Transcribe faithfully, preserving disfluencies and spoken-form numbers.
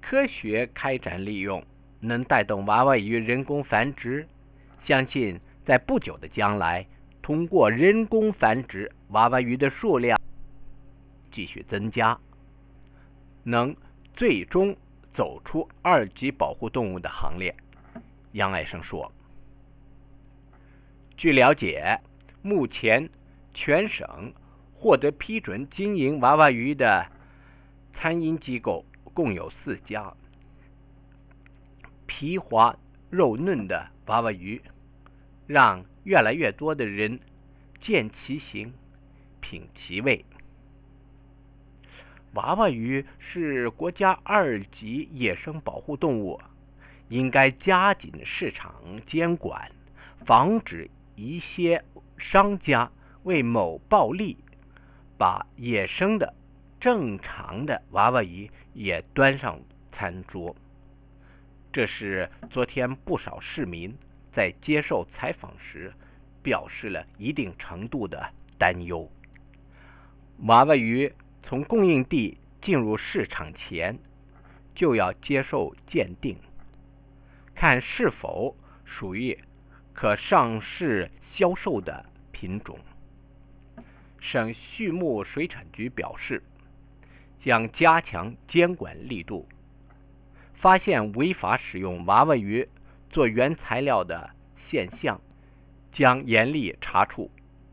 科学开展利用，能带动娃娃鱼人工繁殖。相信在不久的将来，通过人工繁殖，娃娃鱼的数量继续增加，能最终走出二级保护动物的行列。杨爱生说，据了解，目前全省获得批准经营娃娃鱼的餐饮机构共有四家。皮滑肉嫩的娃娃鱼，让越来越多的人见其形，品其味。娃娃鱼是国家二级野生保护动物，应该加紧市场监管，防止一些商家为谋暴利，把野生的正常的娃娃鱼也端上餐桌。这是昨天不少市民在接受采访时表示了一定程度的担忧。娃娃鱼从供应地进入市场前就要接受鉴定，看是否属于可上市销售的品种。省畜牧水产局表示，将加强监管力度，发现违法使用娃娃鱼做原材料的现象，将严厉查处。